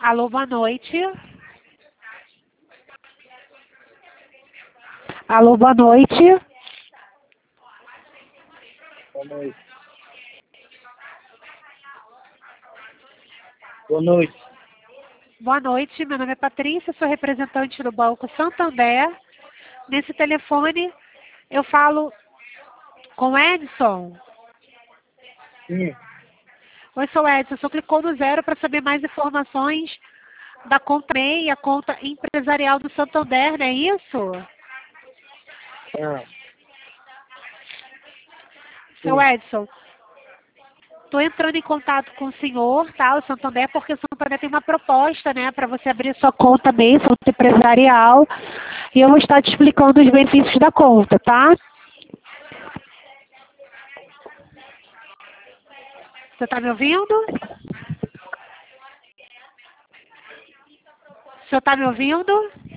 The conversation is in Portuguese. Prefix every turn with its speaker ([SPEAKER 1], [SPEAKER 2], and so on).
[SPEAKER 1] Alô, boa noite. Alô, boa noite.
[SPEAKER 2] Boa noite. Boa noite.
[SPEAKER 1] Boa noite, meu nome é Patrícia, sou representante do Banco Santander. Nesse telefone eu falo com Edson.
[SPEAKER 2] Sim.
[SPEAKER 1] Oi, sou Edson. Só clicou no 0 para saber mais informações da conta MEI, a conta empresarial do Santander, não é isso?
[SPEAKER 2] Ah,
[SPEAKER 1] Seu Edson, estou entrando em contato com o senhor, tá? O Santander, porque o Santander tem uma proposta, né, para você abrir sua conta MEI, conta empresarial, e eu vou estar te explicando os benefícios da conta, tá? Você está me ouvindo? O senhor está me ouvindo?